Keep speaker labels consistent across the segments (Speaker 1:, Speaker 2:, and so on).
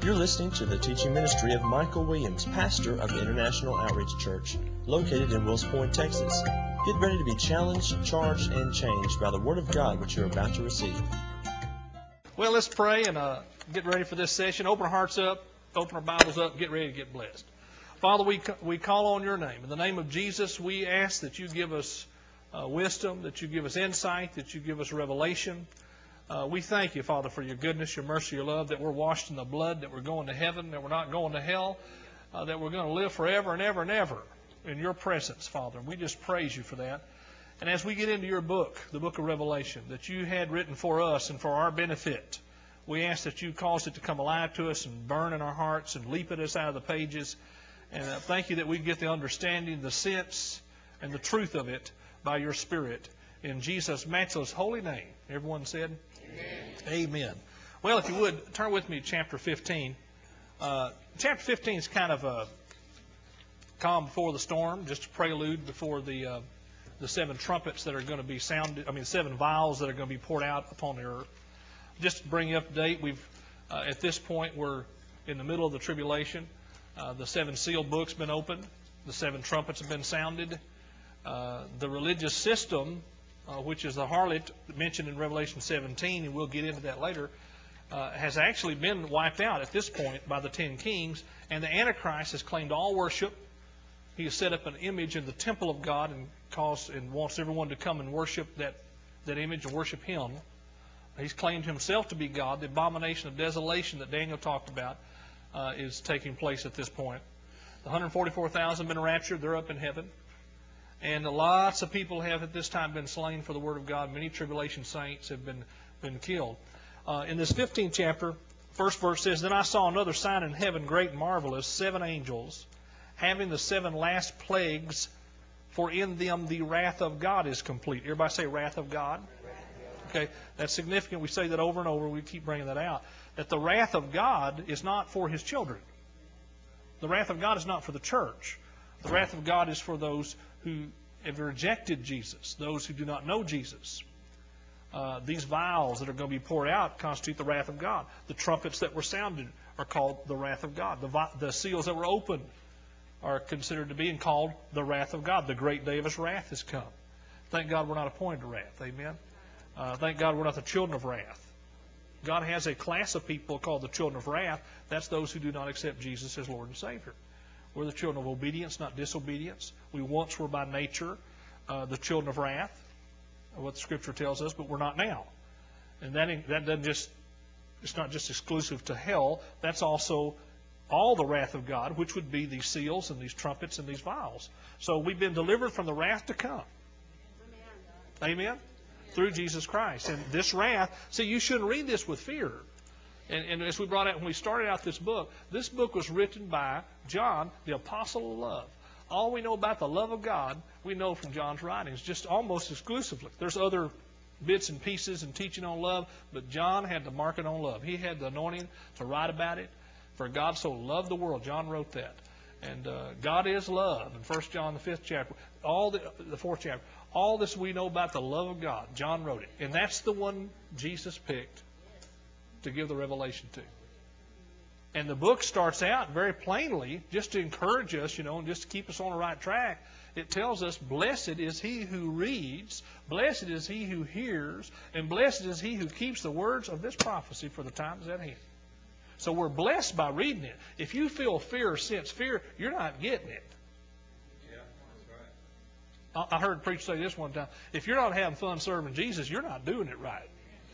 Speaker 1: You're listening to the teaching ministry of Michael Williams, pastor of International Outreach Church, located in Wills Point, Texas. Get ready to be challenged, charged, and changed by the Word of God which you're about to receive.
Speaker 2: Well, let's pray and get ready for this session. Open our hearts up, open our Bibles up, get ready to get blessed. Father, we call on your name. In the name of Jesus, we ask that you give us wisdom, that you give us insight, that you give us revelation. We thank you, Father, for your goodness, your mercy, your love, that we're washed in the blood, that we're going to heaven, that we're not going to hell, that we're going to live forever and ever and ever in your presence, Father. And we just praise you for that. And as we get into your book, the book of Revelation, that you had written for us and for our benefit, we ask that you cause it to come alive to us and burn in our hearts and leap at us out of the pages. And thank you that we get the understanding, the sense, and the truth of it by your Spirit. In Jesus' matchless holy name. Everyone said? Amen. Amen. Well, if you would, turn with me to chapter 15. Chapter 15 is kind of a calm before the storm, just a prelude before the seven trumpets that are going to be sounded, seven vials that are going to be poured out upon the earth. Just to bring you up to date, at this point, we're in the middle of the tribulation. The seven sealed books have been opened. The seven trumpets have been sounded. The religious system, which is the harlot mentioned in Revelation 17, and we'll get into that later, has actually been wiped out at this point by the 10 kings, and the Antichrist has claimed all worship. He has set up an image in the temple of God and wants everyone to come and worship that image and worship him. He's claimed himself to be God. The abomination of desolation that Daniel talked about is taking place at this point. The 144,000 have been raptured. They're up in heaven. And lots of people have at this time been slain for the Word of God. Many tribulation saints have been killed. In this 15th chapter, first verse says, "Then I saw another sign in heaven, great and marvelous, 7 angels, having the 7 last plagues, for in them the wrath of God is complete." Everybody say wrath of God? Okay, that's significant. We say that over and over. We keep bringing that out. That the wrath of God is not for His children. The wrath of God is not for the church. The wrath of God is for those who have rejected Jesus, those who do not know Jesus. These vials that are going to be poured out constitute the wrath of God. The trumpets that were sounded are called the wrath of God. The seals that were opened are considered to be and called the wrath of God. The great day of His wrath has come. Thank God we're not appointed to wrath. Amen. Thank God we're not the children of wrath. God has a class of people called the children of wrath. That's those who do not accept Jesus as Lord and Savior. We're the children of obedience, not disobedience. We once were by nature the children of wrath, what the Scripture tells us, but we're not now. And that doesn't just, it's not just exclusive to hell. That's also all the wrath of God, which would be these seals and these trumpets and these vials. So we've been delivered from the wrath to come. Amen? Through Jesus Christ. And this wrath, see, you shouldn't read this with fear. And as we brought out when we started out this book was written by John, the apostle of love. All we know about the love of God, we know from John's writings, just almost exclusively. There's other bits and pieces and teaching on love, but John had the market on love. He had the anointing to write about it. For God so loved the world, John wrote that. And God is love. In 1 John, the 5th chapter, the 4th chapter, all this we know about the love of God, John wrote it. And that's the one Jesus picked to give the revelation to. And the book starts out very plainly, just to encourage us, and just to keep us on the right track. It tells us, blessed is he who reads, blessed is he who hears, and blessed is he who keeps the words of this prophecy, for the time is at hand. So we're blessed by reading it. If you feel fear or sense fear, you're not getting it.
Speaker 3: Yeah, that's right.
Speaker 2: I heard a preacher say this one time, if you're not having fun serving Jesus, you're not doing it right.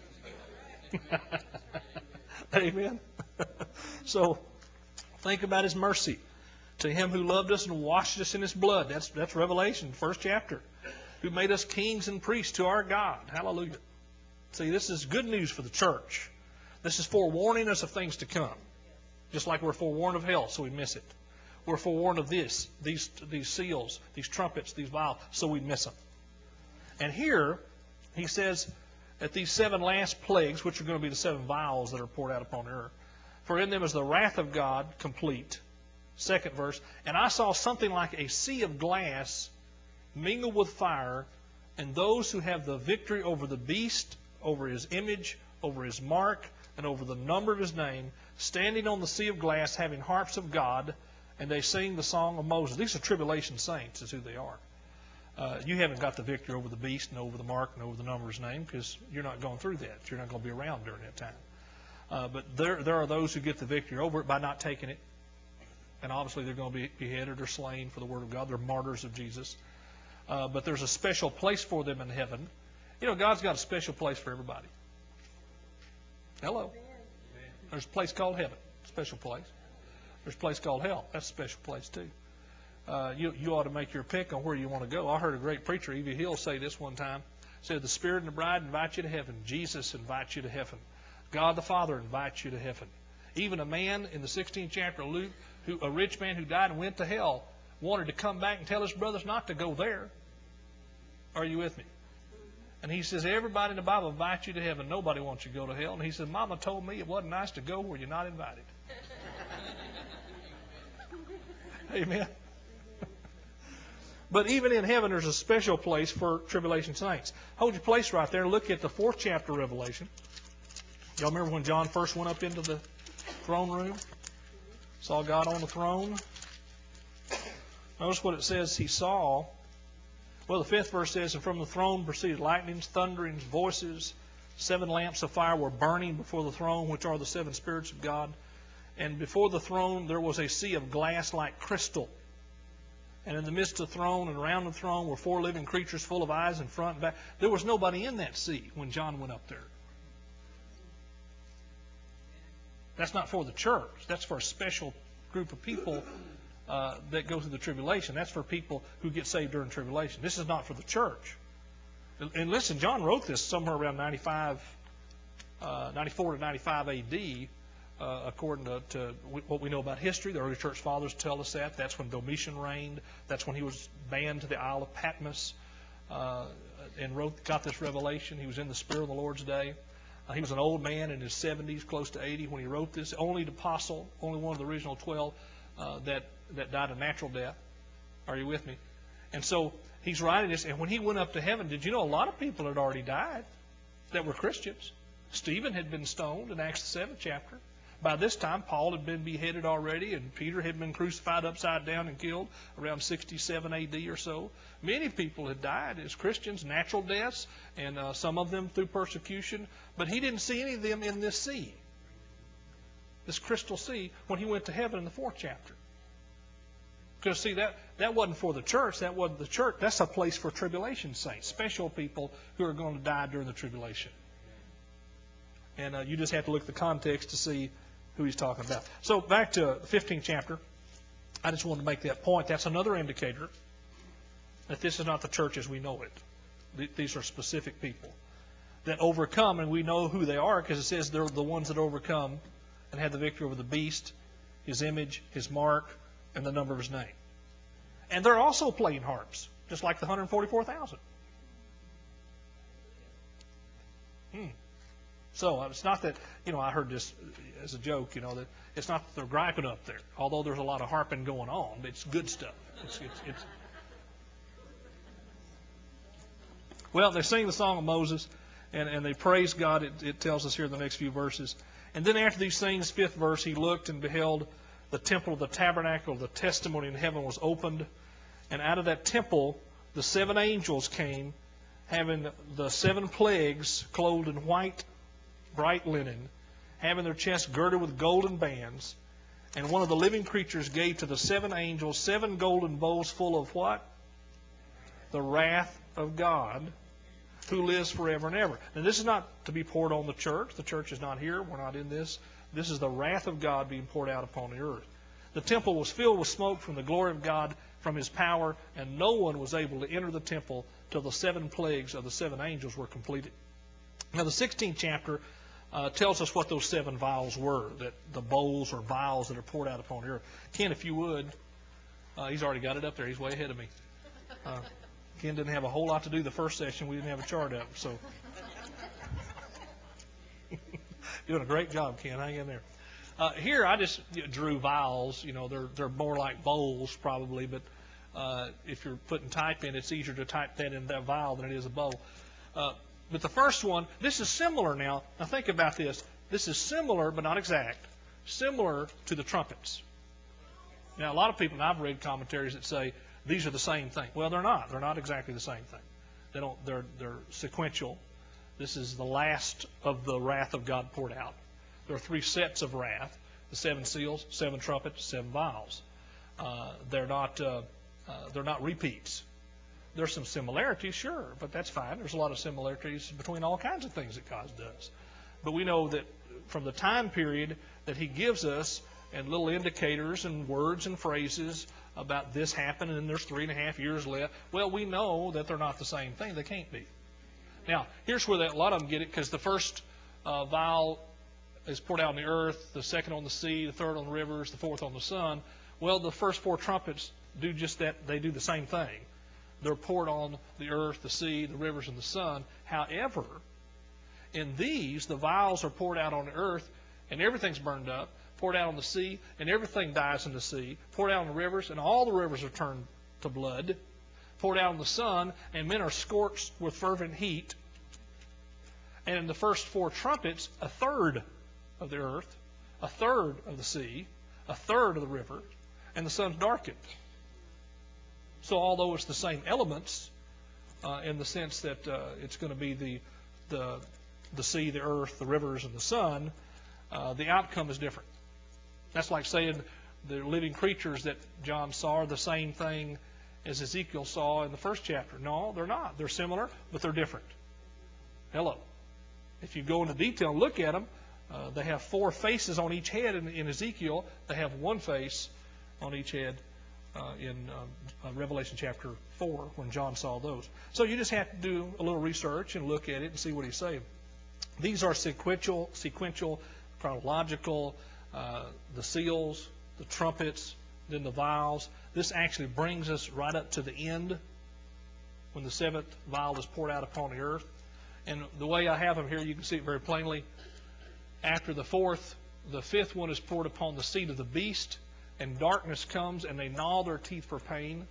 Speaker 2: Amen. So think about His mercy. To Him who loved us and washed us in His blood. That's Revelation, 1st chapter. Who made us kings and priests to our God. Hallelujah. See, this is good news for the church. This is forewarning us of things to come. Just like we're forewarned of hell, so we miss it. We're forewarned of these seals, these trumpets, these vials, so we miss them. And here, he says that these 7 last plagues, which are going to be the 7 vials that are poured out upon the earth, for in them is the wrath of God complete. 2nd verse, and I saw something like a sea of glass mingled with fire, and those who have the victory over the beast, over his image, over his mark, and over the number of His name, standing on the sea of glass, having harps of God, and they sing the song of Moses. These are tribulation saints, is who they are. You haven't got the victory over the beast and over the mark and over the number of His name, because you're not going through that. You're not going to be around during that time. But there are those who get the victory over it by not taking it. And obviously they're going to be beheaded or slain for the Word of God. They're martyrs of Jesus. But there's a special place for them in heaven. You know, God's got a special place for everybody. Hello. There's a place called heaven, special place. There's a place called hell. That's a special place too. You ought to make your pick on where you want to go. I heard a great preacher, E.V. Hill, say this one time. He said, the Spirit and the bride invite you to heaven. Jesus invites you to heaven. God the Father invites you to heaven. Even a man in the 16th chapter of Luke, a rich man who died and went to hell, wanted to come back and tell his brothers not to go there. Are you with me? And he says, everybody in the Bible invites you to heaven. Nobody wants you to go to hell. And he said, Mama told me it wasn't nice to go where you're not invited. Amen. But even in heaven, there's a special place for tribulation saints. Hold your place right there. Look at the 4th chapter of Revelation. Y'all remember when John first went up into the throne room? Saw God on the throne. Notice what it says he saw. Well, the 5th verse says, and from the throne proceeded lightnings, thunderings, voices. 7 lamps of fire were burning before the throne, which are the 7 spirits of God. And before the throne there was a sea of glass like crystal. And in the midst of the throne and around the throne were 4 living creatures full of eyes in front and back. There was nobody in that sea when John went up there. That's not for the church. That's for a special group of people that go through the tribulation. That's for people who get saved during tribulation. This is not for the church. And listen, John wrote this somewhere around 94 to 95 A.D., according to what we know about history. The early church fathers tell us that. That's when Domitian reigned. That's when he was banned to the Isle of Patmos and got this revelation. He was in the Spirit of the Lord's day. He was an old man in his 70s, close to 80, when he wrote this. Only the apostle, only one of the original 12 that died a natural death. Are you with me? And so he's writing this, and when he went up to heaven, did you know a lot of people had already died that were Christians? Stephen had been stoned in Acts the 7th chapter. By this time, Paul had been beheaded already, and Peter had been crucified upside down and killed around 67 A.D. or so. Many people had died as Christians, natural deaths, and some of them through persecution. But he didn't see any of them in this sea, this crystal sea, when he went to heaven in the 4th chapter. Because, see, that wasn't for the church. That wasn't the church. That's a place for tribulation saints, special people who are going to die during the tribulation. And you just have to look at the context to see who he's talking about. So back to the 15th chapter. I just wanted to make that point. That's another indicator that this is not the church as we know it. These are specific people that overcome, and we know who they are because it says they're the ones that overcome and have the victory over the beast, his image, his mark, and the number of his name. And they're also playing harps, just like the 144,000. So it's not that, I heard this as a joke, that it's not that they're griping up there, although there's a lot of harping going on. It's good stuff. Well, they sing the song of Moses, and they praise God. It tells us here in the next few verses. And then after these things, 5th verse, he looked and beheld the temple of the tabernacle of the testimony in heaven was opened. And out of that temple, the 7 angels came, having the 7 plagues, clothed in white, bright linen, having their chests girded with golden bands. And one of the living creatures gave to the 7 angels 7 golden bowls full of what? The wrath of God, who lives forever and ever. Now, this is not to be poured on the church. The church is not here. We're not in this. This is the wrath of God being poured out upon the earth. The temple was filled with smoke from the glory of God, from His power, and no one was able to enter the temple till the 7 plagues of the 7 angels were completed. Now, the 16th chapter tells us what those 7 vials were, that the bowls or vials that are poured out upon the earth. Ken, if you would, he's already got it up there. He's way ahead of me. Ken didn't have a whole lot to do the first session. We didn't have a chart up, so doing a great job, Ken. Hang in there. Here, I just drew vials. They're more like bowls probably, but if you're putting type in, it's easier to type that in that vial than it is a bowl. But the first one, this is similar now. Now think about this. This is similar, but not exact, similar to the trumpets. Now, a lot of people, and I've read commentaries that say these are the same thing. Well, they're not. They're not exactly the same thing. They're sequential. This is the last of the wrath of God poured out. There are 3 sets of wrath: the 7 seals, 7 trumpets, 7 vials. They're not repeats. There's some similarities, sure, but that's fine. There's a lot of similarities between all kinds of things that God does. But we know that from the time period that He gives us, and little indicators and words and phrases about this happened and there's 3.5 years left, well, we know that they're not the same thing. They can't be. Now, here's where a lot of them get it, because the first vial is poured out on the earth, the second on the sea, the third on the rivers, the fourth on the sun. Well, the first 4 trumpets do just that. They do the same thing. They're poured on the earth, the sea, the rivers, and the sun. However, in these, the vials are poured out on the earth, and everything's burned up, poured out on the sea, and everything dies in the sea, poured out on the rivers, and all the rivers are turned to blood, poured out on the sun, and men are scorched with fervent heat. And in the first 4 trumpets, 1/3 of the earth, 1/3 of the sea, 1/3 of the river, and the sun's darkened. So although it's the same elements, in the sense that it's going to be the sea, the earth, the rivers, and the sun, the outcome is different. That's like saying the living creatures that John saw are the same thing as Ezekiel saw in the first chapter. No, they're not. They're similar, but they're different. Hello. If you go into detail and look at them, they have 4 faces on each head in Ezekiel. They have 1 face on each head in Revelation chapter 4 when John saw those. So you just have to do a little research and look at it and see what he's saying. These are sequential, chronological, the seals, the trumpets, then the vials. This actually brings us right up to the end when the 7th vial is poured out upon the earth. And the way I have them here, you can see it very plainly. After the 4th, the 5th one is poured upon the seat of the beast, and darkness comes, and they gnaw their teeth for pain.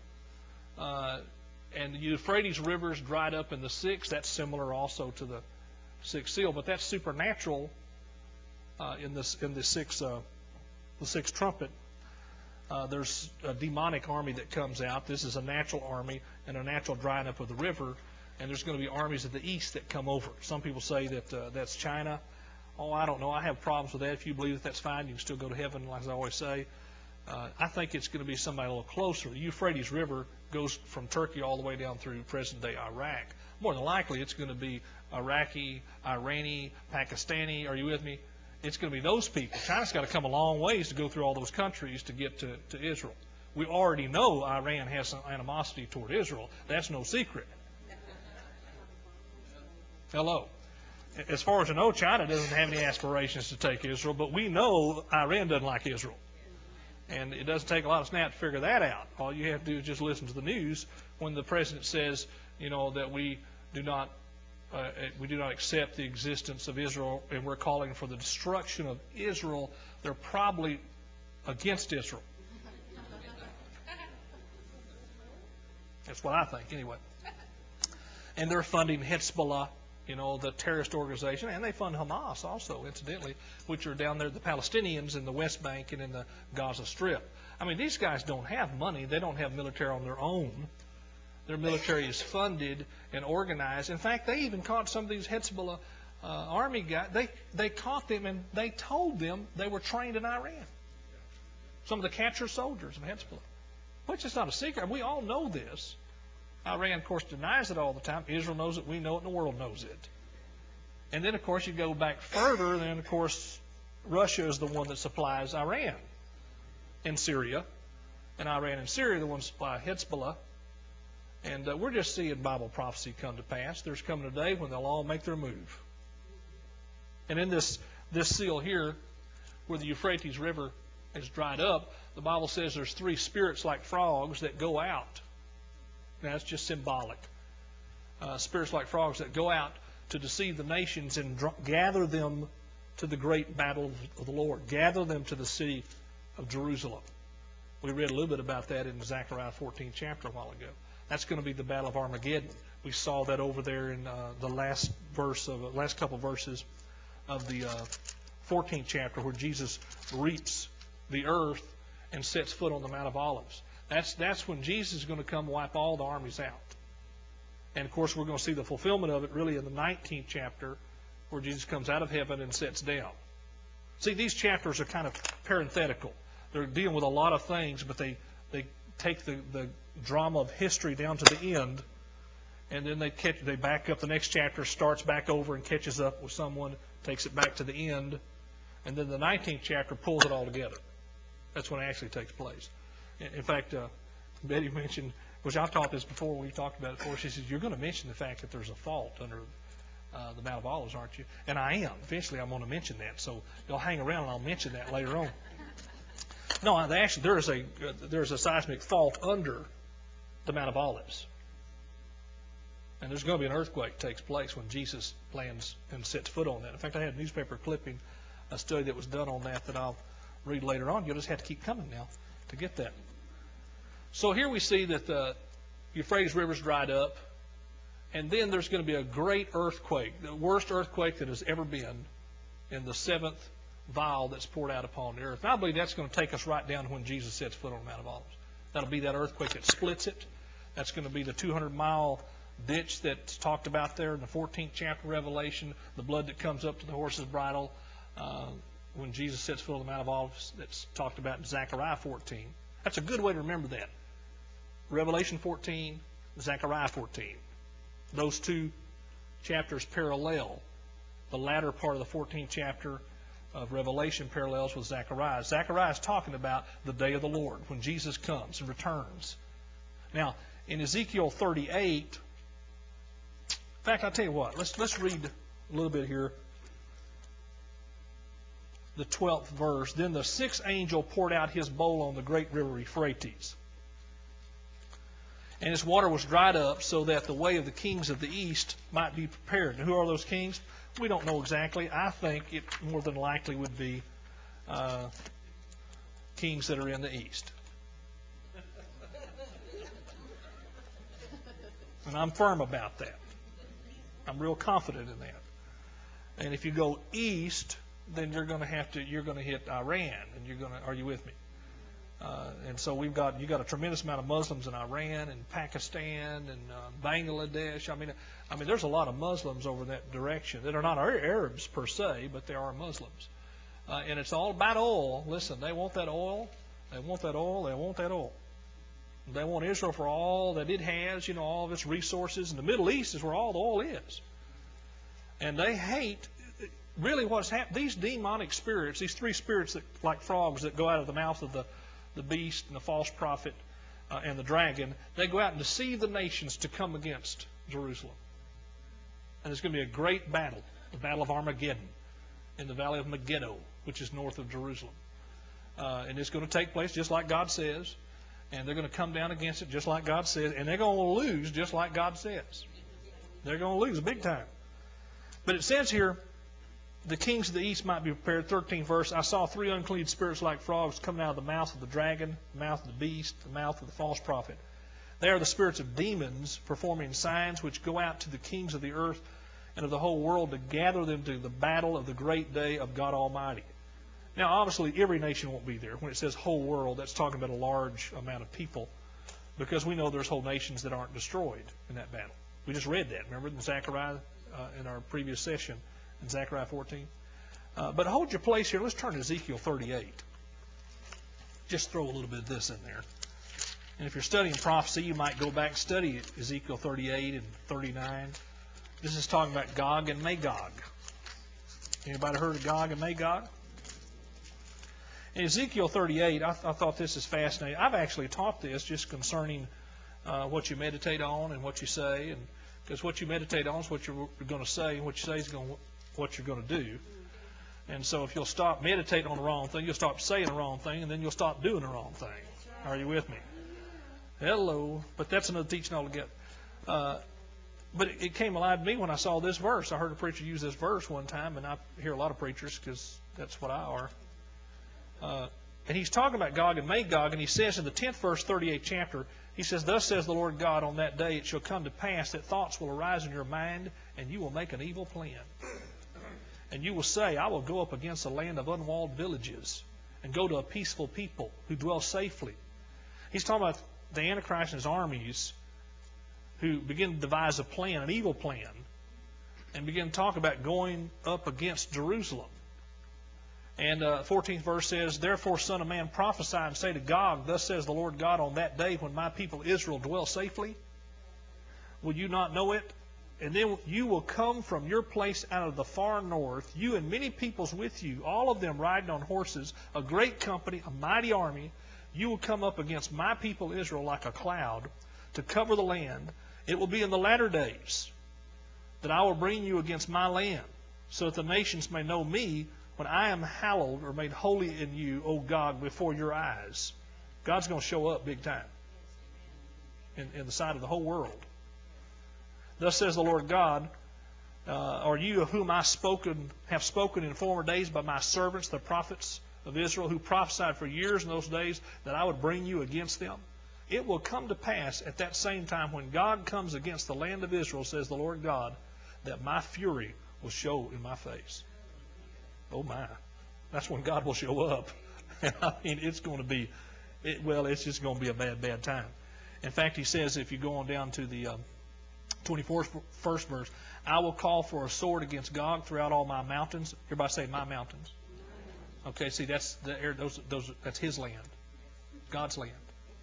Speaker 2: And the Euphrates River is dried up in the 6th. That's similar also to the 6th seal, but that's supernatural in the 6th trumpet. There's a demonic army that comes out. This is a natural army and a natural drying up of the river, and there's going to be armies of the east that come over. Some people say that that's China. Oh, I don't know. I have problems with that. If you believe that, that's fine. You can still go to heaven, like I always say. I think it's going to be somebody a little closer. The Euphrates River goes from Turkey all the way down through present-day Iraq. More than likely, it's going to be Iraqi, Irani, Pakistani. Are you with me? It's going to be those people. China's got to come a long ways to go through all those countries to get to Israel. We already know Iran has some animosity toward Israel. That's no secret. Hello. As far as I know, China doesn't have any aspirations to take Israel, but we know Iran doesn't like Israel. And it doesn't take a lot of snap to figure that out. All you have to do is just listen to the news when the president says, that we do not accept the existence of Israel, and we're calling for the destruction of Israel. They're probably against Israel. That's what I think, anyway. And they're funding Hezbollah, the terrorist organization, and they fund Hamas also, incidentally, which are down there, the Palestinians in the West Bank and in the Gaza Strip. I mean, these guys don't have money. They don't have military on their own. Their military is funded and organized. In fact, they even caught some of these Hezbollah army guys. They caught them, and they told them they were trained in Iran. Some of the captured soldiers of Hezbollah, which is not a secret. We all know this. Iran, of course, denies it all the time. Israel knows it. We know it. And the world knows it. And then, of course, you go back further. Then, of course, Russia is the one that supplies Iran and Syria. And Iran and Syria are the ones that supply Hezbollah. And we're just seeing Bible prophecy come to pass. There's coming a day when they'll all make their move. And in this seal here, where the Euphrates River is dried up, the Bible says there's 3 spirits like frogs that go out. Now, that's just symbolic. Spirits like frogs that go out to deceive the nations and gather them to the great battle of the Lord. Gather them to the city of Jerusalem. We read a little bit about that in Zechariah 14th chapter a while ago. That's going to be the battle of Armageddon. We saw that over there in the last couple verses of the 14th chapter, where Jesus reaps the earth and sets foot on the Mount of Olives. That's when Jesus is going to come wipe all the armies out. And of course, we're going to see the fulfillment of it really in the 19th chapter, where Jesus comes out of heaven and sits down. See, these chapters are kind of parenthetical. They're dealing with a lot of things, but they take the drama of history down to the end, and then they back up. The next chapter starts back over and catches up with someone, takes it back to the end, and then the 19th chapter pulls it all together. That's when it actually takes place. In fact, Betty mentioned, which I've taught this before, we've talked about it before, she says, you're going to mention the fact that there's a fault under the Mount of Olives, aren't you? And I am. Eventually I'm going to mention that, so you'll hang around and I'll mention that later on. No, actually there's a seismic fault under the Mount of Olives. And there's going to be an earthquake that takes place when Jesus lands and sets foot on that. In fact, I had a newspaper clipping, a study that was done on that I'll read later on. You'll just have to keep coming now to get that. So here we see that the Euphrates River's dried up, and then there's going to be a great earthquake, the worst earthquake that has ever been, in the 7th vial that's poured out upon the earth. And I believe that's going to take us right down to when Jesus sets foot on the Mount of Olives. That'll be that earthquake that splits it. That's going to be the 200-mile ditch that's talked about there in the 14th chapter of Revelation, the blood that comes up to the horse's bridle when Jesus sets foot on the Mount of Olives, that's talked about in Zechariah 14. That's a good way to remember that. Revelation 14, Zechariah 14. Those two chapters parallel. The latter part of the 14th chapter of Revelation parallels with Zechariah. Zechariah is talking about the day of the Lord, when Jesus comes and returns. Now, in Ezekiel 38, in fact, I'll tell you what, let's read a little bit here. The 12th verse. Then the 6th angel poured out his bowl on the great river Euphrates, and its water was dried up, so that the way of the kings of the east might be prepared. And who are those kings? We don't know exactly. I think it more than likely would be kings that are in the east. And I'm firm about that. I'm real confident in that. And if you go east, then you're going to hit Iran, and are you with me? And so you got a tremendous amount of Muslims in Iran and Pakistan and Bangladesh. I mean, there's a lot of Muslims over that direction that are not Arabs per se, but they are Muslims. And it's all about oil. Listen, they want that oil. They want that oil. They want that oil. They want Israel for all that it has, all of its resources. And the Middle East is where all the oil is. And they hate, really what's happened, these demonic spirits, these three spirits that, like frogs that go out of the mouth of the beast and the false prophet and the dragon, they go out and deceive the nations to come against Jerusalem. And there's going to be a great battle, the Battle of Armageddon, in the Valley of Megiddo, which is north of Jerusalem. And it's going to take place just like God says. And they're going to come down against it just like God says. And they're going to lose just like God says. They're going to lose big time. But it says here, the kings of the east might be prepared. 13th verse, I saw 3 unclean spirits like frogs coming out of the mouth of the dragon, the mouth of the beast, the mouth of the false prophet. They are the spirits of demons performing signs which go out to the kings of the earth and of the whole world to gather them to the battle of the great day of God Almighty. Now, obviously, every nation won't be there. When it says whole world, that's talking about a large amount of people, because we know there's whole nations that aren't destroyed in that battle. We just read that, remember, in Zechariah, in our previous session, in Zechariah 14. But hold your place here. Let's turn to Ezekiel 38. Just throw a little bit of this in there. And if you're studying prophecy, you might go back and study Ezekiel 38 and 39. This is talking about Gog and Magog. Anybody heard of Gog and Magog? In Ezekiel 38, I thought this is fascinating. I've actually taught this just concerning what you meditate on and what you say. And because what you meditate on is what you're going to say, and what you say is what you're going to do. And so if you'll stop meditating on the wrong thing, you'll stop saying the wrong thing, and then you'll stop doing the wrong thing. Are you with me? Hello. But that's another teaching altogether. But it came alive to me when I saw this verse. I heard a preacher use this verse one time, and I hear a lot of preachers because that's what I are. And he's talking about Gog and Magog, and he says in the 10th verse, 38th chapter, he says, Thus says the Lord God, on that day it shall come to pass that thoughts will arise in your mind, and you will make an evil plan. And you will say, I will go up against a land of unwalled villages and go to a peaceful people who dwell safely. He's talking about the Antichrist and his armies who begin to devise a plan, an evil plan, and begin to talk about going up against Jerusalem. And 14th verse says, Therefore, son of man, prophesy and say to Gog, Thus says the Lord God, on that day when my people Israel dwell safely, will you not know it? And then you will come from your place out of the far north, you and many peoples with you, all of them riding on horses, a great company, a mighty army. You will come up against my people Israel like a cloud to cover the land. It will be in the latter days that I will bring you against my land, so that the nations may know me when I am hallowed or made holy in you, O God, before your eyes. God's going to show up big time in the sight of the whole world. Thus says the Lord God, are you of whom I have spoken in former days by my servants, the prophets of Israel, who prophesied for years in those days that I would bring you against them? It will come to pass at that same time when God comes against the land of Israel, says the Lord God, that my fury will show in my face. Oh my. That's when God will show up. I mean, it's going to be, it's just going to be a bad, bad time. In fact, he says, if you go on down to the 21st verse, I will call for a sword against Gog throughout all my mountains. Everybody say, my mountains. Okay, see, that's that's his land, God's land.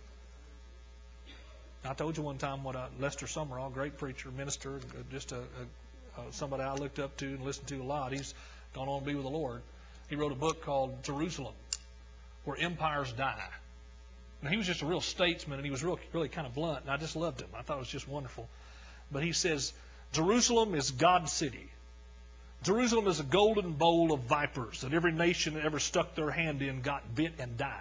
Speaker 2: I told you one time what Lester Summerall, great preacher, minister, just somebody I looked up to and listened to a lot. He's gone on to be with the Lord. He wrote a book called Jerusalem, Where Empires Die. Now, he was just a real statesman, and he was really kind of blunt, and I just loved him. I thought it was just wonderful. But he says, Jerusalem is God's city. Jerusalem is a golden bowl of vipers that every nation that ever stuck their hand in got bit and died.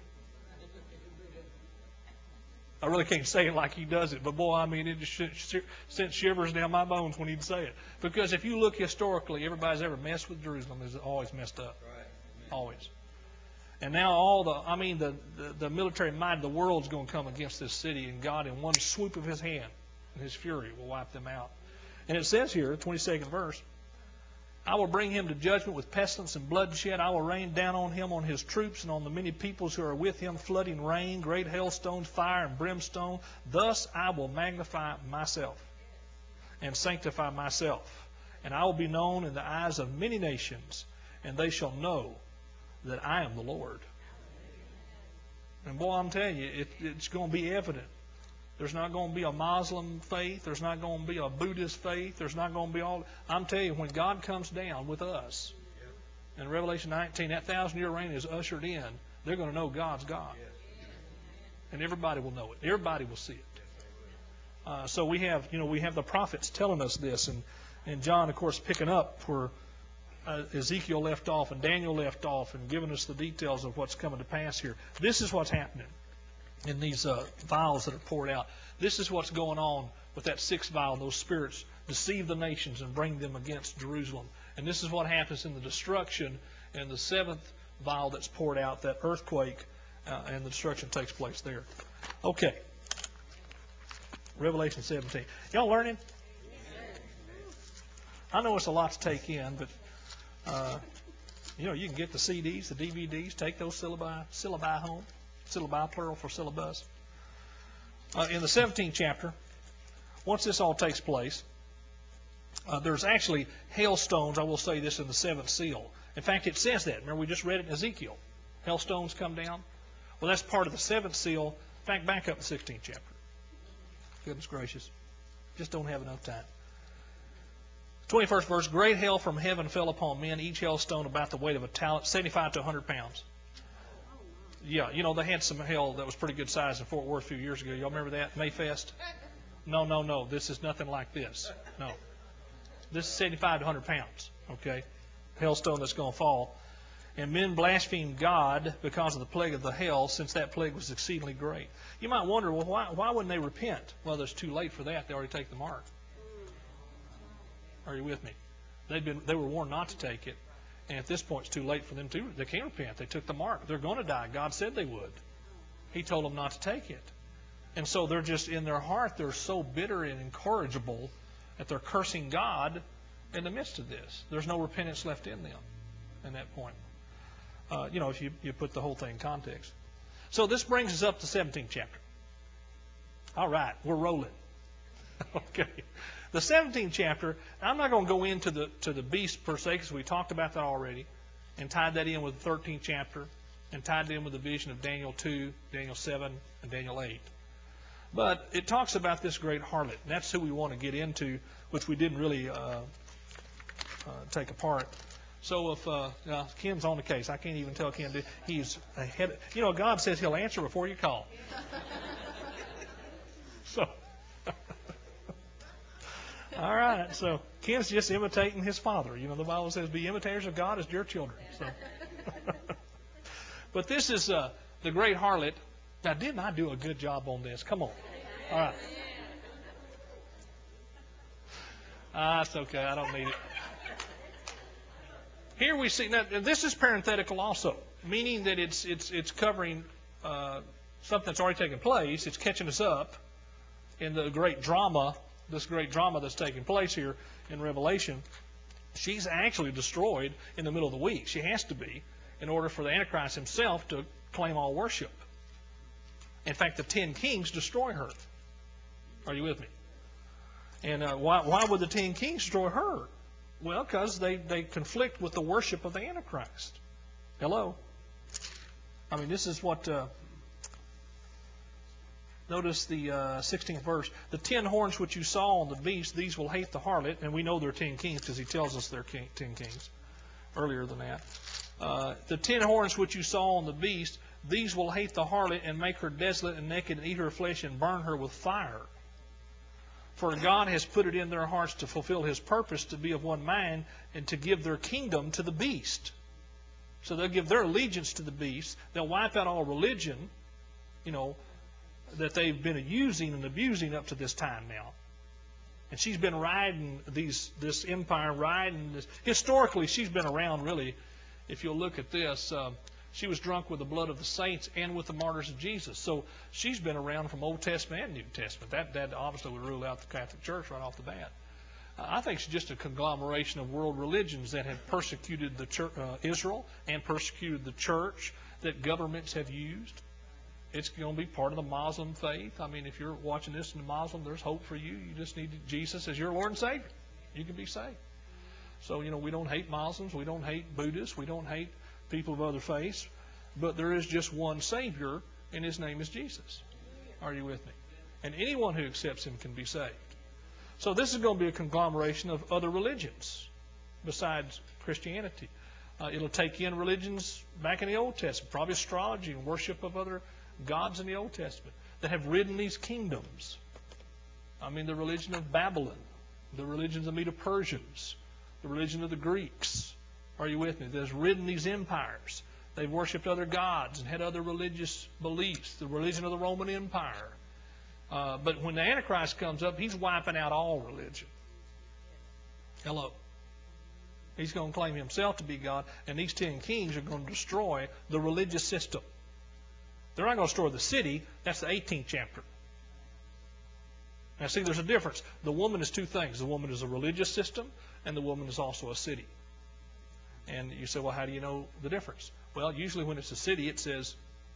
Speaker 2: I really can't say it like he does it, but boy, I mean, it just sent shivers down my bones when he'd say it. Because if you look historically, everybody's ever messed with Jerusalem is always messed up. Right. Always. And now the military might of the world is going to come against this city, and God in one swoop of his hand and his fury will wipe them out. And it says here, 22nd verse, I will bring him to judgment with pestilence and bloodshed. I will rain down on him, on his troops, and on the many peoples who are with him, flooding rain, great hailstones, fire, and brimstone. Thus I will magnify myself and sanctify myself. And I will be known in the eyes of many nations, and they shall know that I am the Lord. And boy, I'm telling you, it's going to be evident. There's not going to be a Muslim faith. There's not going to be a Buddhist faith. There's not going to be all. I'm telling you, when God comes down with us, in Revelation 19, that 1,000-year reign is ushered in. They're going to know God's God. And everybody will know it. Everybody will see it. So we have the prophets telling us this. And John, of course, picking up where Ezekiel left off and Daniel left off and giving us the details of what's coming to pass here. This is what's happening in these vials that are poured out. This is what's going on with that sixth vial. Those spirits deceive the nations and bring them against Jerusalem. And this is what happens in the destruction in the seventh vial that's poured out, that earthquake, and the destruction takes place there. Okay. Revelation 17. Y'all learning? I know it's a lot to take in, but you can get the CDs, the DVDs, take those syllabi home. Syllabi, plural for syllabus. In the 17th chapter, once this all takes place, there's actually hailstones, I will say this, in the seventh seal. In fact, it says that. Remember, we just read it in Ezekiel. Hailstones come down. Well, that's part of the seventh seal. In fact, back up the 16th chapter. Goodness gracious. Just don't have enough time. 21st verse, great hail from heaven fell upon men, each hailstone about the weight of a talent, 75 to 100 pounds. Yeah, they had some hail that was pretty good size in Fort Worth a few years ago. Y'all remember that? Mayfest? No. This is nothing like this. No. This is 75 to 100 pounds, okay? Hailstone that's going to fall. And men blasphemed God because of the plague of the hail, since that plague was exceedingly great. You might wonder, well, why wouldn't they repent? Well, it's too late for that. They already take the mark. Are you with me? They were warned not to take it. And at this point, it's too late for them to. They can't repent. They took the mark. They're going to die. God said they would. He told them not to take it. And so they're just, in their heart, they're so bitter and incorrigible that they're cursing God in the midst of this. There's no repentance left in them at that point. If you put the whole thing in context. So this brings us up to 17th chapter. All right, we're rolling. Okay. The 17th chapter, I'm not going to go into the beast per se because we talked about that already and tied that in with the 13th chapter and tied it in with the vision of Daniel 2, Daniel 7, and Daniel 8. But it talks about this great harlot, and that's who we want to get into, which we didn't really take apart. So if Ken's on the case, I can't even tell Ken. He's ahead. God says He'll answer before you call. So, all right. So Ken's just imitating his father. The Bible says, "Be imitators of God as dear children." So, but this is the great harlot. Now, didn't I do a good job on this? Come on. All right. That's okay. I don't need it. Here we see, now this is parenthetical also, meaning that it's covering something that's already taken place. It's catching us up in the great drama, this great drama that's taking place here in Revelation. She's actually destroyed in the middle of the week. She has to be in order for the Antichrist himself to claim all worship. In fact, the 10 kings destroy her. Are you with me? And why would the 10 kings destroy her? Well, because they conflict with the worship of the Antichrist. Hello? I mean, this is what... notice the 16th verse. The 10 horns which you saw on the beast, these will hate the harlot. And we know they're 10 kings because he tells us they're 10 kings earlier than that. The 10 horns which you saw on the beast, these will hate the harlot and make her desolate and naked and eat her flesh and burn her with fire. For God has put it in their hearts to fulfill His purpose, to be of one mind, and to give their kingdom to the beast. So they'll give their allegiance to the beast. They'll wipe out all religion, that they've been using and abusing up to this time now. And she's been riding this empire, riding this. Historically, she's been around, really. If you'll look at this, she was drunk with the blood of the saints and with the martyrs of Jesus. So she's been around from Old Testament and New Testament. That obviously would rule out the Catholic Church right off the bat. I think she's just a conglomeration of world religions that have persecuted the church, Israel, and persecuted the church that governments have used. It's going to be part of the Muslim faith. I mean, if you're watching this in the Muslim, there's hope for you. You just need Jesus as your Lord and Savior. You can be saved. So, we don't hate Muslims. We don't hate Buddhists. We don't hate people of other faiths. But there is just one Savior, and His name is Jesus. Are you with me? And anyone who accepts Him can be saved. So this is going to be a conglomeration of other religions besides Christianity. It'll take in religions back in the Old Testament, probably astrology and worship of other gods in the Old Testament that have ridden these kingdoms. I mean, the religion of Babylon, the religions of the Medo-Persians, the religion of the Greeks. Are you with me? That has ridden these empires. They've worshipped other gods and had other religious beliefs. The religion of the Roman Empire. But when the Antichrist comes up, he's wiping out all religion. Hello. He's going to claim himself to be God, and these 10 kings are going to destroy the religious system. They're not going to destroy the city. That's the 18th chapter. Now, see, there's a difference. The woman is two things. The woman is a religious system, and the woman is also a city. And you say, well, how do you know the difference? Well, usually when it's a city, it says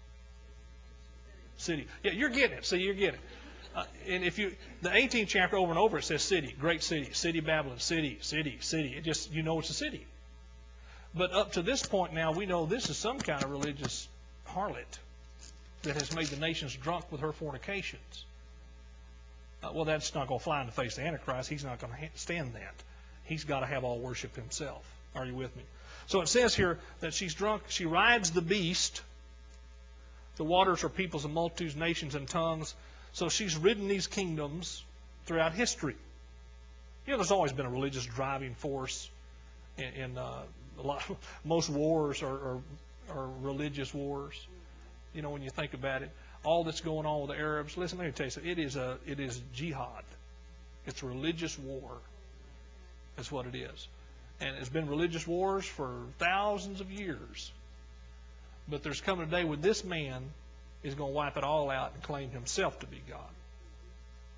Speaker 2: city. Yeah, you're getting it. See, you're getting it. And the 18th chapter over and over, it says city, great city, city Babylon, city, city, city. It just, it's a city. But up to this point now, we know this is some kind of religious harlot that has made the nations drunk with her fornications. Well, that's not going to fly in the face of the Antichrist. He's not going to stand that. He's got to have all worship himself. Are you with me? So it says here that she's drunk. She rides the beast. The waters are peoples and multitudes, nations and tongues. So she's ridden these kingdoms throughout history. There's always been a religious driving force in most wars are religious wars. When you think about it, all that's going on with the Arabs. Listen, let me tell you something. It is jihad. It's a religious war. That's what it is. And it's been religious wars for thousands of years. But there's coming a day when this man is going to wipe it all out and claim himself to be God.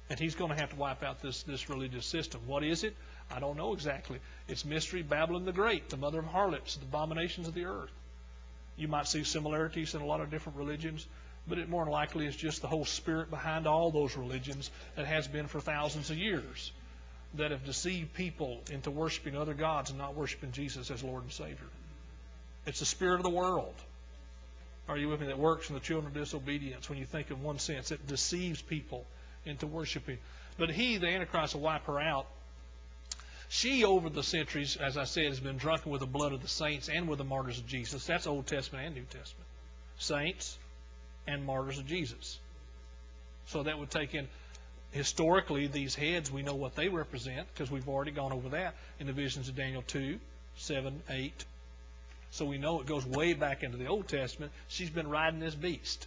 Speaker 2: And he's going to have to wipe out this religious system. What is it? I don't know exactly. It's mystery, Babylon the Great, the mother of harlots, the abominations of the earth. You might see similarities in a lot of different religions, but it more than likely is just the whole spirit behind all those religions that has been for thousands of years, that have deceived people into worshiping other gods and not worshiping Jesus as Lord and Savior. It's the spirit of the world. Are you with me? That works in the children of disobedience. When you think in one sense, it deceives people into worshiping. But he, the Antichrist, will wipe her out. She, over the centuries, as I said, has been drunken with the blood of the saints and with the martyrs of Jesus. That's Old Testament and New Testament. Saints and martyrs of Jesus. So that would take in, historically, these heads, we know what they represent, because we've already gone over that in the visions of Daniel 2, 7, 8. So we know it goes way back into the Old Testament. She's been riding this beast.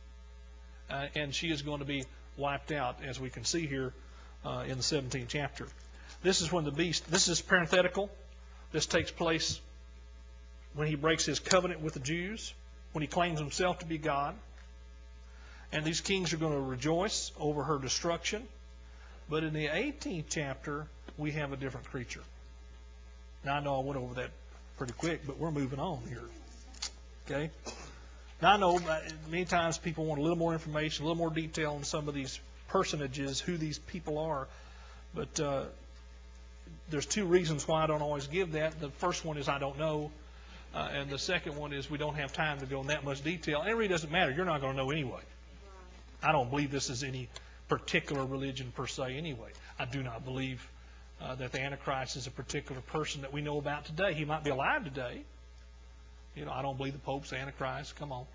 Speaker 2: And she is going to be wiped out, as we can see here in the 17th chapter. This is when the beast, this is parenthetical. This takes place when he breaks his covenant with the Jews, when he claims himself to be God. And these kings are going to rejoice over her destruction. But in the 18th chapter, we have a different creature. Now, I know I went over that pretty quick, but we're moving on here. Okay? Now, I know many times people want a little more information, a little more detail on some of these personages, who these people are. But there's two reasons why I don't always give that. The first one is I don't know. And the second one is we don't have time to go in that much detail. And it really doesn't matter. You're not going to know anyway. I don't believe this is any particular religion per se anyway. I do not believe that the Antichrist is a particular person that we know about today. He might be alive today. You know, I don't believe the Pope's the Antichrist. Come on.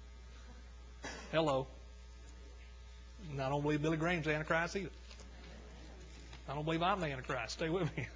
Speaker 2: Hello. And I don't believe Billy Graham's the Antichrist either. I don't believe I'm the Antichrist. Stay with me.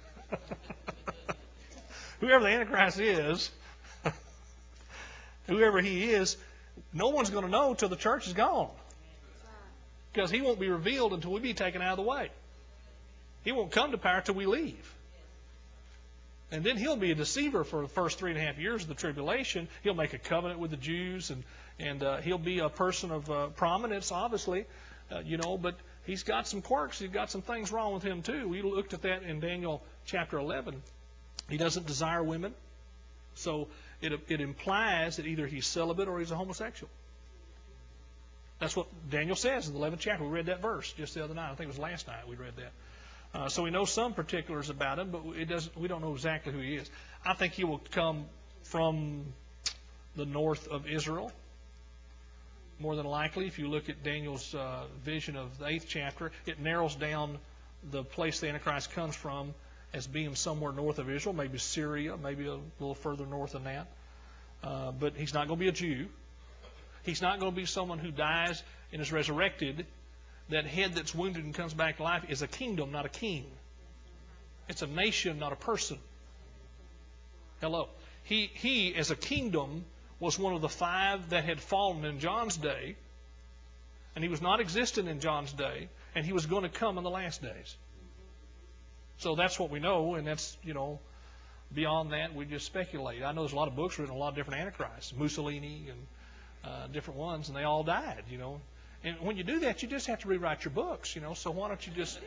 Speaker 2: Whoever the Antichrist is, whoever he is, no one's going to know till the church is gone. Because he won't be revealed until we be taken out of the way. He won't come to power till we leave. And then he'll be a deceiver for the first 3.5 years of the tribulation. He'll make a covenant with the Jews, and he'll be a person of prominence, obviously, but he's got some quirks. He's got some things wrong with him, too. We looked at that in Daniel chapter 11. He doesn't desire women. So it implies that either he's celibate or he's a homosexual. That's what Daniel says in the 11th chapter. We read that verse just the other night. I think it was last night we read that. So we know some particulars about him, but we don't know exactly who he is. I think he will come from the north of Israel. More than likely, if you look at Daniel's vision of the 8th chapter, it narrows down the place the Antichrist comes from as being somewhere north of Israel, maybe Syria, maybe a little further north than that. But he's not going to be a Jew. He's not going to be someone who dies and is resurrected. That head that's wounded and comes back to life is a kingdom, not a king. It's a nation, not a person. Hello. He, as a kingdom, was one of the 5 that had fallen in John's day. And he was not existent in John's day. And he was going to come in the last days. So that's what we know. And that's, beyond that, we just speculate. I know there's a lot of books written on a lot of different antichrists. Mussolini and different ones. And they all died, And when you do that, you just have to rewrite your books, So why don't you just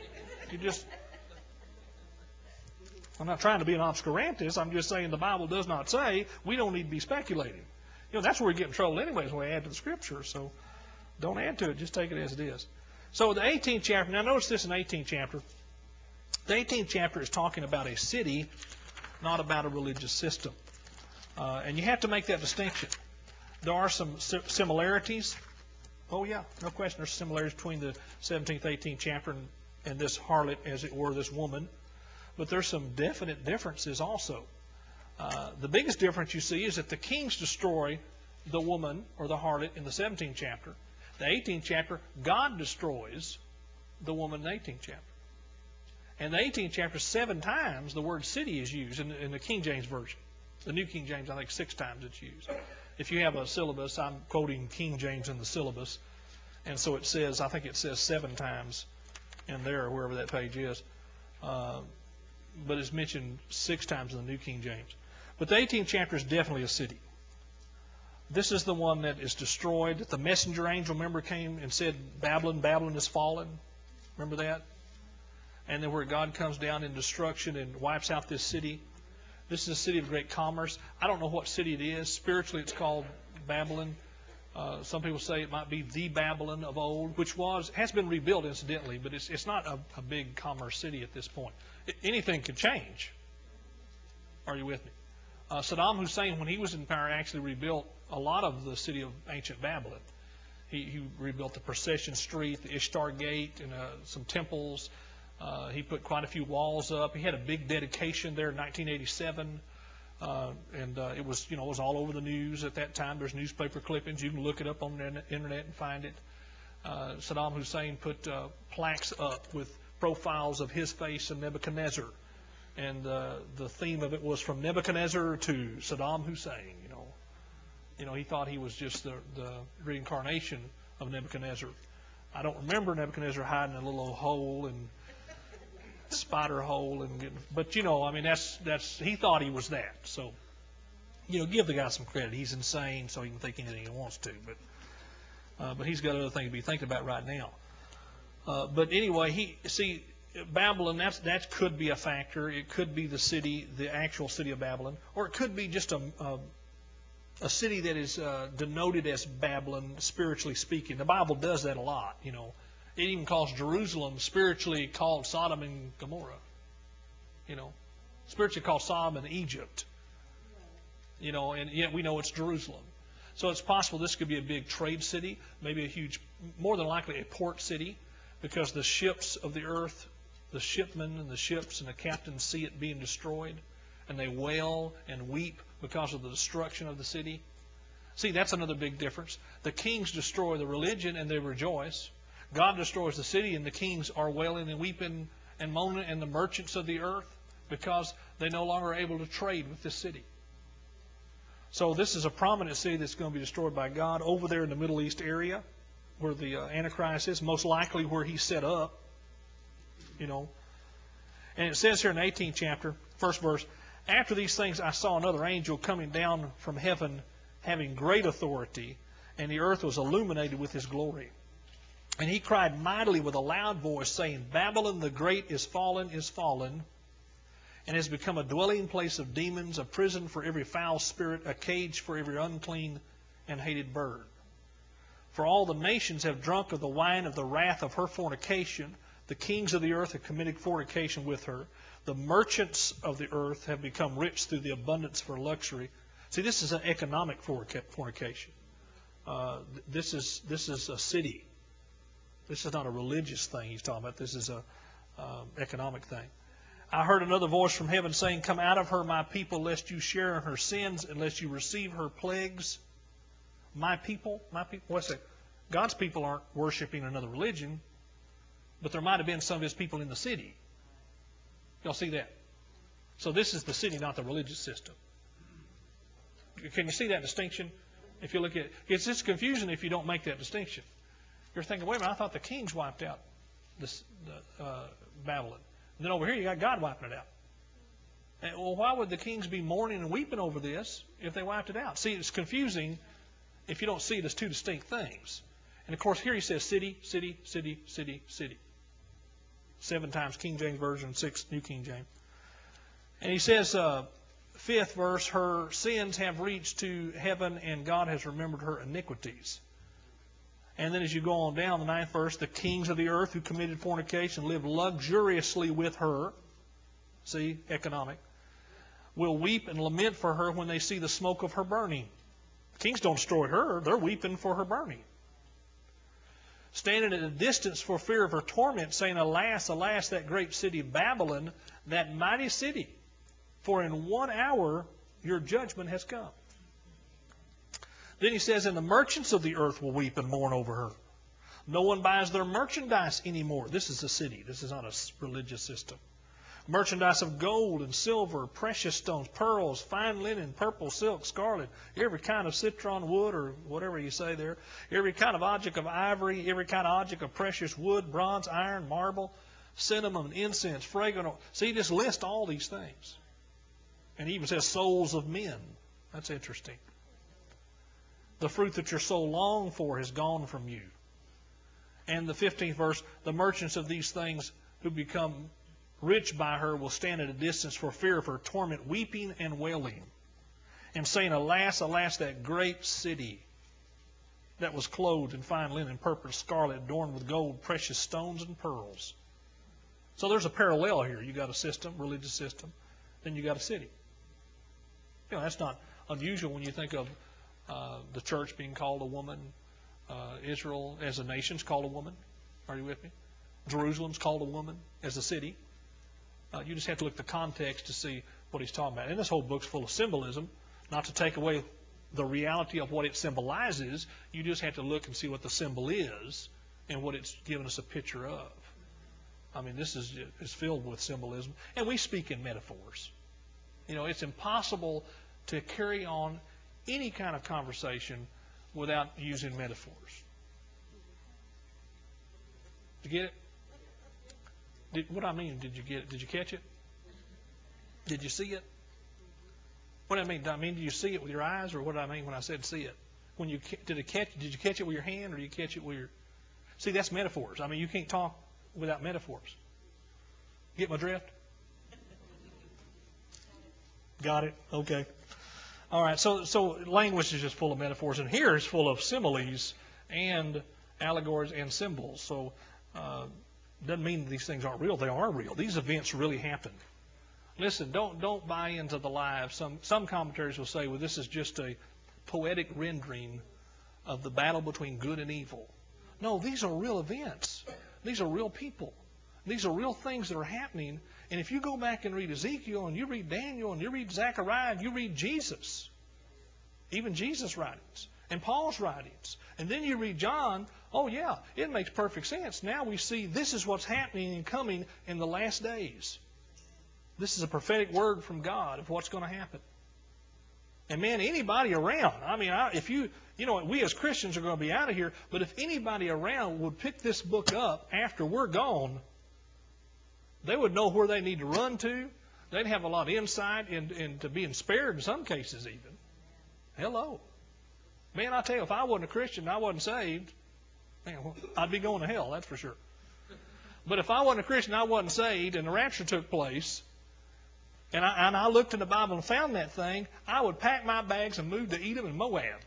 Speaker 2: I'm not trying to be an obscurantist. I'm just saying the Bible does not say we don't need to be speculating. That's where we get in trouble anyways when we add to the Scripture. So don't add to it. Just take it as it is. So the 18th chapter. Now notice this in the 18th chapter. The 18th chapter is talking about a city, not about a religious system. And you have to make that distinction. There are some similarities. Oh, yeah, no question. There's similarities between the 17th, 18th chapter and this harlot, as it were, this woman. But there's some definite differences also. The biggest difference you see is that the kings destroy the woman or the harlot in the 17th chapter. The 18th chapter, God destroys the woman in the 18th chapter. And the 18th chapter, 7 times the word city is used in the King James Version. The New King James, I think 6 times it's used. If you have a syllabus, I'm quoting King James in the syllabus. And so it says, I think it says 7 times in there, or wherever that page is. But it's mentioned 6 times in the New King James. But the 18th chapter is definitely a city. This is the one that is destroyed. The messenger angel, remember, came and said, Babylon, Babylon is fallen. Remember that? And then where God comes down in destruction and wipes out this city. This is a city of great commerce. I don't know what city it is. Spiritually, it's called Babylon. Some people say it might be the Babylon of old, which has been rebuilt incidentally, but it's not a big commerce city at this point. Anything could change. Are you with me? Saddam Hussein, when he was in power, actually rebuilt a lot of the city of ancient Babylon. He rebuilt the Procession Street, the Ishtar Gate, and some temples. He put quite a few walls up. He had a big dedication there in 1987. It was all over the news at that time. There's newspaper clippings. You can look it up on the internet and find it. Saddam Hussein put plaques up with profiles of his face and Nebuchadnezzar. And the theme of it was from Nebuchadnezzar to Saddam Hussein. He thought he was just the reincarnation of Nebuchadnezzar. I don't remember Nebuchadnezzar hiding in a little hole and spider hole but he thought he was that. So give the guy some credit. He's insane, so he can think anything he wants to, but he's got other things to be thinking about right now. But anyway, Babylon, that could be a factor. It could be the actual city of Babylon, or it could be just a city that is denoted as Babylon, spiritually speaking. The Bible does that a lot. It even calls Jerusalem spiritually called Sodom and Gomorrah. Spiritually called Sodom and Egypt. And yet we know it's Jerusalem. So it's possible this could be a big trade city, maybe more than likely a port city, because the ships of the earth, the shipmen and the ships and the captains see it being destroyed, and they wail and weep because of the destruction of the city. See, that's another big difference. The kings destroy the religion and they rejoice. God destroys the city and the kings are wailing and weeping and moaning, and the merchants of the earth, because they no longer are able to trade with this city. So this is a prominent city that's going to be destroyed by God over there in the Middle East area where the Antichrist is, most likely where he's set up. And it says here in the 18th chapter, first verse, "After these things I saw another angel coming down from heaven, having great authority, and the earth was illuminated with his glory. And he cried mightily with a loud voice, saying, Babylon the great is fallen, and has become a dwelling place of demons, a prison for every foul spirit, a cage for every unclean and hated bird. For all the nations have drunk of the wine of the wrath of her fornication. The kings of the earth have committed fornication with her. The merchants of the earth have become rich through the abundance of her luxury." See, this is an economic fornication. This is a city. This is not a religious thing he's talking about. This is a economic thing. "I heard another voice from heaven saying, Come out of her, my people, lest you share in her sins, and lest you receive her plagues." My people? What's that? God's people aren't worshiping another religion, but there might have been some of his people in the city. Y'all see that? So this is the city, not the religious system. Can you see that distinction? If you look at it, it's just confusing if you don't make that distinction. You're thinking, wait a minute, I thought the kings wiped out Babylon. And then over here you got God wiping it out. And, well, why would the kings be mourning and weeping over this if they wiped it out? See, it's confusing if you don't see it as two distinct things. And of course here he says city, city, city, city, city. 7 times King James Version, 6 New King James. And he says, 5th verse, "Her sins have reached to heaven, and God has remembered her iniquities." And then as you go on down, the 9th verse, "The kings of the earth who committed fornication live luxuriously with her." See, economic. "Will weep and lament for her when they see the smoke of her burning." The kings don't destroy her. They're weeping for her burning. "Standing at a distance for fear of her torment, saying, Alas, alas, that great city Babylon, that mighty city, for in 1 hour your judgment has come." Then he says, "And the merchants of the earth will weep and mourn over her. No one buys their merchandise anymore." This is a city. This is not a religious system. "Merchandise of gold and silver, precious stones, pearls, fine linen, purple, silk, scarlet, every kind of citron wood," or whatever you say there, "every kind of object of ivory, every kind of object of precious wood, bronze, iron, marble, cinnamon, incense, fragrant oil." See, he just lists all these things. And he even says souls of men. That's interesting. "The fruit that your soul longed for has gone from you. And the 15th verse, the merchants of these things who become rich by her will stand at a distance for fear of her torment, weeping and wailing, and saying, Alas, alas, that great city that was clothed in fine linen, purple, scarlet, adorned with gold, precious stones, and pearls. So there's a parallel here. You got a system, religious system, then you got a city. You know, that's not unusual when you think of the church being called a woman. Israel as a nation is called a woman. Are you with me? Jerusalem's called a woman as a city. You just have to look at the context to see what he's talking about. And this whole book's full of symbolism, not to take away the reality of what it symbolizes. You just have to look and see what the symbol is and what it's giving us a picture of. I mean, this is filled with symbolism. And we speak in metaphors. You know, it's impossible to carry on any kind of conversation without using metaphors. Did you get it? What I mean, did you get it? Did you catch it? Did you see it? What do I mean? Do you see it with your eyes, or what do I mean when I said see it? When you did you catch it with your hand, or did you catch it with your? See, that's metaphors. I mean, you can't talk without metaphors. Get my drift? Got it? Okay. All right. So language is just full of metaphors, and here is full of similes and allegories and symbols. So doesn't mean these things aren't real. They are real. These events really happened. Listen, don't buy into the lie of some commentaries will say, well, this is just a poetic rendering of the battle between good and evil. No, these are real events. These are real people. These are real things that are happening. And if you go back and read Ezekiel, and you read Daniel, and you read Zechariah, and you read Jesus, even Jesus' writings, and Paul's writings, and then you read John, oh yeah, it makes perfect sense. Now we see this is what's happening and coming in the last days. This is a prophetic word from God of what's going to happen. And man, anybody around, I mean, if you know, we as Christians are going to be out of here, but if anybody around would pick this book up after we're gone, they would know where they need to run to. They'd have a lot of insight into being spared in some cases even. Hello. Man, I tell you, if I wasn't a Christian and I wasn't saved, man, I'd be going to hell, that's for sure. But if I wasn't a Christian and I wasn't saved and the rapture took place, and I looked in the Bible and found that thing, I would pack my bags and move to Edom and Moab.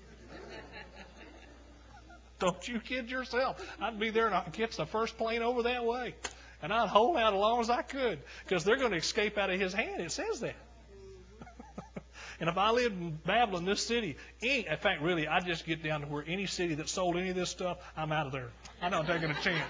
Speaker 2: Don't you kid yourself. I'd be there and I'd catch the first plane over that way. And I'd hold out as long as I could, because they're going to escape out of his hand. It says that. And if I lived in Babylon, this city, in fact, really, I'd just get down to where any city that sold any of this stuff, I'm out of there. I'm not taking a chance.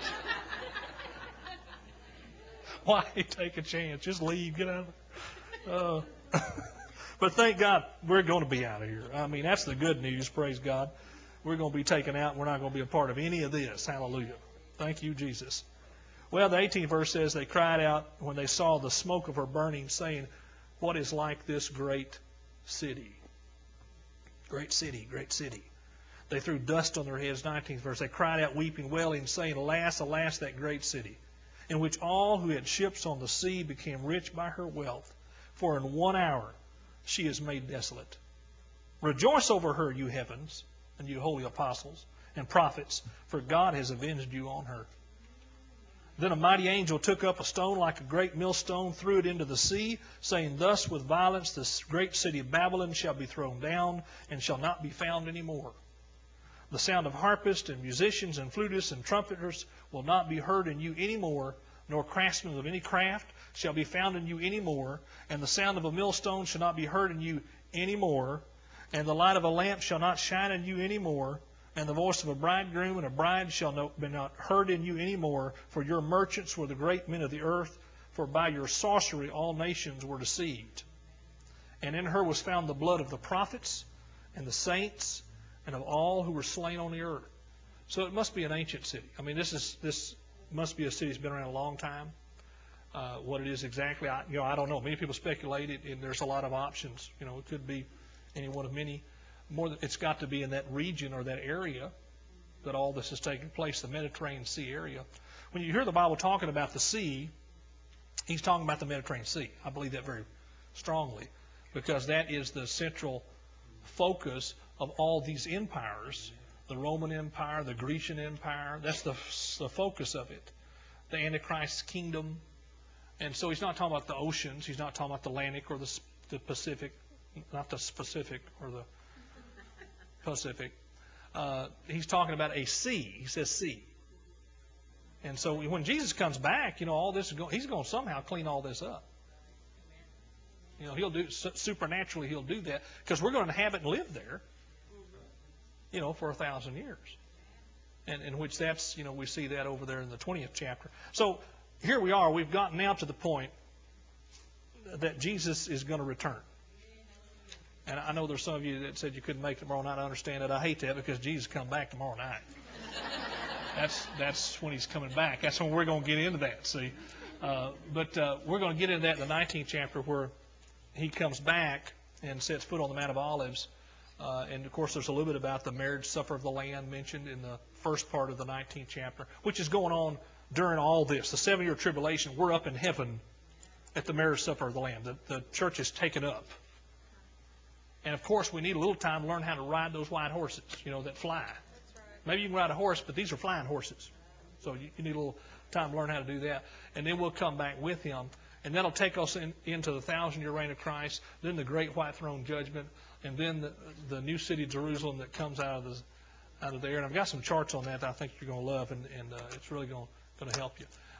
Speaker 2: Why take a chance? Just leave. Get out of there. But thank God we're going to be out of here. I mean, that's the good news. Praise God. We're going to be taken out. We're not going to be a part of any of this. Hallelujah. Thank you, Jesus. Well, the 18th verse says, they cried out when they saw the smoke of her burning, saying, what is like this great city? Great city, great city. They threw dust on their heads. 19th verse. They cried out, weeping, wailing, saying, Alas, alas, that great city, in which all who had ships on the sea became rich by her wealth. For in 1 hour she is made desolate. Rejoice over her, you heavens, and you holy apostles and prophets, for God has avenged you on her. Then a mighty angel took up a stone like a great millstone, threw it into the sea, saying, Thus with violence this great city of Babylon shall be thrown down, and shall not be found any more. The sound of harpists and musicians and flutists and trumpeters will not be heard in you any more, nor craftsmen of any craft shall be found in you any more, and the sound of a millstone shall not be heard in you any more, and the light of a lamp shall not shine in you any more, and the voice of a bridegroom and a bride shall be not heard in you any more, for your merchants were the great men of the earth, for by your sorcery all nations were deceived. And in her was found the blood of the prophets and the saints and of all who were slain on the earth. So it must be an ancient city. I mean, this must be a city that's been around a long time. What it is exactly, I don't know. Many people speculate it, and there's a lot of options. It could be any one of many. It's got to be in that region or that area that all this is taking place, the Mediterranean Sea area. When you hear the Bible talking about the sea, he's talking about the Mediterranean Sea. I believe that very strongly, because that is the central focus of all these empires, the Roman Empire, the Grecian Empire. That's the focus of it. The Antichrist's kingdom. And so he's not talking about the oceans. He's not talking about the Atlantic or the Pacific. Not the Pacific or the Pacific. He's talking about a sea. He says sea. And so when Jesus comes back, all this he's going to somehow clean all this up. He'll do supernaturally. He'll do that because we're going to inhabit and live there. For 1,000 years, and in which that's we see that over there in the 20th chapter. So here we are. We've gotten now to the point that Jesus is going to return. And I know there's some of you that said you couldn't make it tomorrow night. I understand that. I hate that because Jesus come back tomorrow night. That's when he's coming back. That's when we're going to get into that. See, but we're going to get into that in the 19th chapter where he comes back and sets foot on the Mount of Olives. And, of course, there's a little bit about the marriage supper of the Lamb mentioned in the first part of the 19th chapter, which is going on during all this. The 7-year tribulation, we're up in heaven at the marriage supper of the Lamb. The church is taken up. And, of course, we need a little time to learn how to ride those white horses, that fly. That's right. Maybe you can ride a horse, but these are flying horses. So you need a little time to learn how to do that. And then we'll come back with him. And that'll take us into the 1,000-year reign of Christ, then the great white throne judgment, and then the new city, Jerusalem, that comes out of there. And I've got some charts on that I think you're going to love, and it's really going to help you.